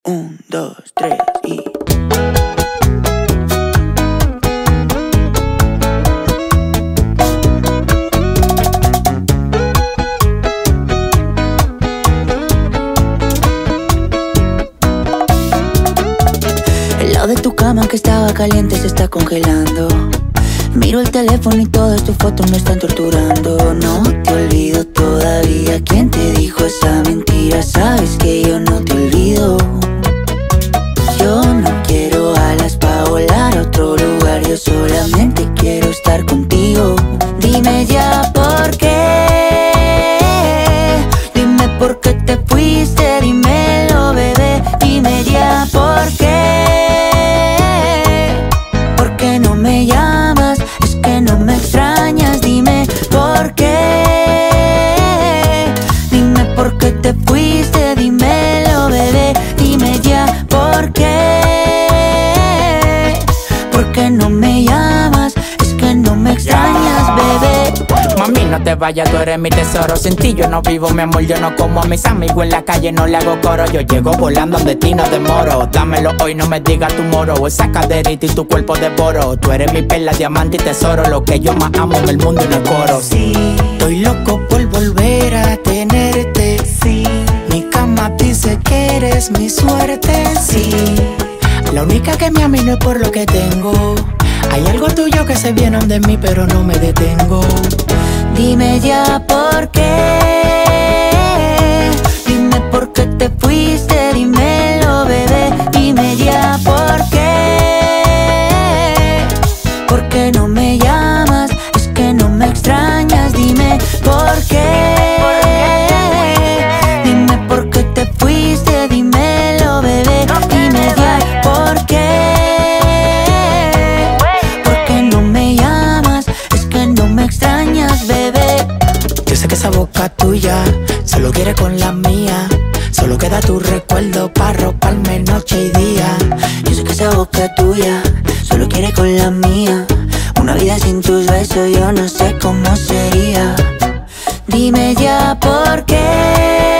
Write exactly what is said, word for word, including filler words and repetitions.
Un, dos, tres y... El lado de tu cama que estaba caliente se está congelando. Miro el teléfono y todas tus fotos me están torturando. No te olvido todavía. ¿Quién te dijo esa mentira? Sabes que yo no te olvido. Yo no quiero alas pa' volar a otro lugar. Yo solamente quiero estar contigo. Dime ya por qué. Dime por qué te fuiste. Dímelo, bebé. Dime ya por qué. ¿Por qué no me llamas? Es que no me extrañas. Dime por qué. Dime por qué te fuiste. Dímelo, bebé. Dime ya por qué. ¿Por qué no me llamas? Es que no me extrañas, bebé. Mami, no te vayas, tú eres mi tesoro. Sin ti yo no vivo, mi amor, yo no como a mis amigos en la calle, no le hago coro. Yo llego volando de ti, no demoro. Dámelo hoy, no me digas tu moro. Esa caderita y tu cuerpo devoro. Tú eres mi perla, diamante y tesoro. Lo que yo más amo en el mundo y no el coro. Sí, estoy loco por volver a tenerte. Sí, mi cama dice que eres mi suerte. Sí, la única que me ama y no es por lo que tengo. Hay algo tuyo que se viene de mí, pero no me detengo. Dime ya por qué. Dime por qué te fuiste. Dímelo, bebé. Dime ya por qué. ¿Por qué no me llamas? Es que no me extrañas. Dime por qué. Dime por qué te fuiste. Dímelo, bebé. Dime ya por qué. Yo sé que esa boca tuya solo quiere con la mía. Solo queda tu recuerdo para roparme noche y día. Yo sé que esa boca tuya solo quiere con la mía. Una vida sin tus besos yo no sé cómo sería. Dime ya por qué.